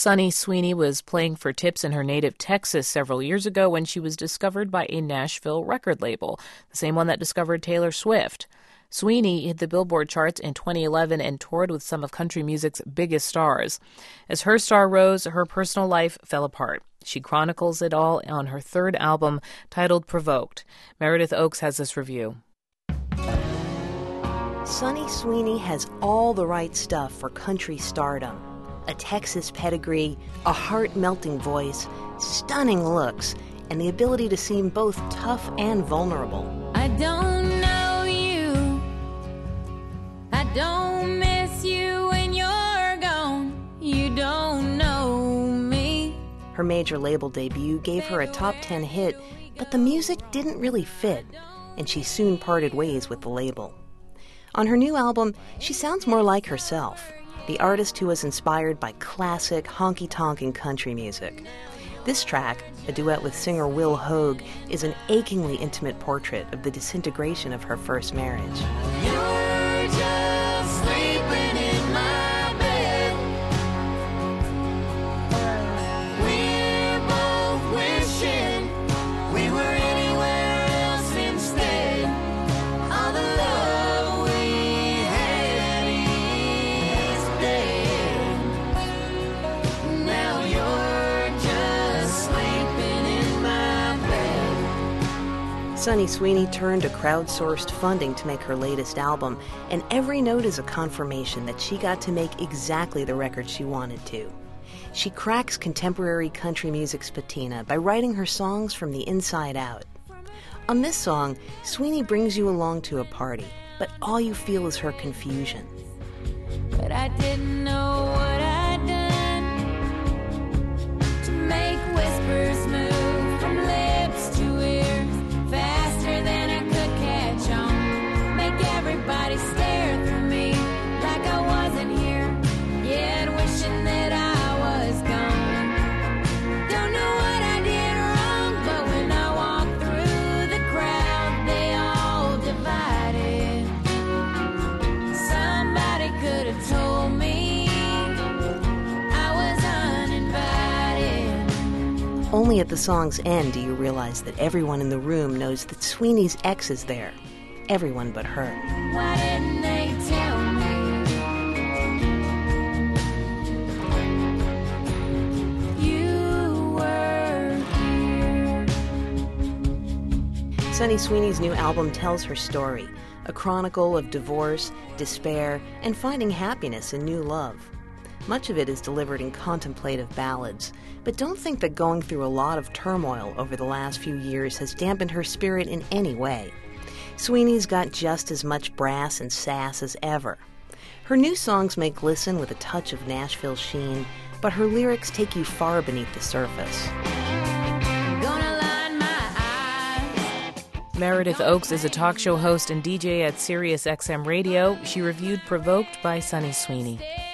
Sunny Sweeney was playing for tips in her native Texas several years ago when she was discovered by a Nashville record label, the same one that discovered Taylor Swift. Sweeney hit the Billboard charts in 2011 and toured with some of country music's biggest stars. As her star rose, her personal life fell apart. She chronicles it all on her third album, titled Provoked. Meredith Oakes has this review. Sunny Sweeney has all the right stuff for country stardom. A Texas pedigree, a heart-melting voice, stunning looks, and the ability to seem both tough and vulnerable. I don't know you. I don't miss you when you're gone. You don't know me. Her major label debut gave her a top 10 hit, but the music didn't really fit, and she soon parted ways with the label. On her new album, she sounds more like herself, the artist who was inspired by classic honky-tonk and country music. This track, a duet with singer Will Hoge, is an achingly intimate portrait of the disintegration of her first marriage. You're just sleeping in my bed. We're both wishing we were anywhere else instead. All the love we had is dead. Now you're just sleeping in my bed. Sunny Sweeney turned to crowdsourced funding to make her latest album, and every note is a confirmation that she got to make exactly the record she wanted to. She cracks contemporary country music's patina by writing her songs from the inside out. On this song, Sweeney brings you along to a party, but all you feel is her confusion. But I didn't know what I'd done to make whispers move from lips to ears faster than I could catch on. Make everybody stare through me like I wasn't here, yet wishing that I was gone. Don't know what I did wrong, but when I walked through the crowd, they all divided. Somebody could have told me I was uninvited. Only at the song's end do you realize that everyone in the room knows that Sweeney's ex is there. Everyone but her. Why didn't they tell me you were here? Sunny Sweeney's new album tells her story, a chronicle of divorce, despair, and finding happiness in new love. Much of it is delivered in contemplative ballads, but don't think that going through a lot of turmoil over the last few years has dampened her spirit in any way. Sweeney's got just as much brass and sass as ever. Her new songs may glisten with a touch of Nashville sheen, but her lyrics take you far beneath the surface. Gonna line my eyes. Meredith Oakes is a talk show host and DJ at Sirius XM Radio. She reviewed Provoked by Sunny Sweeney.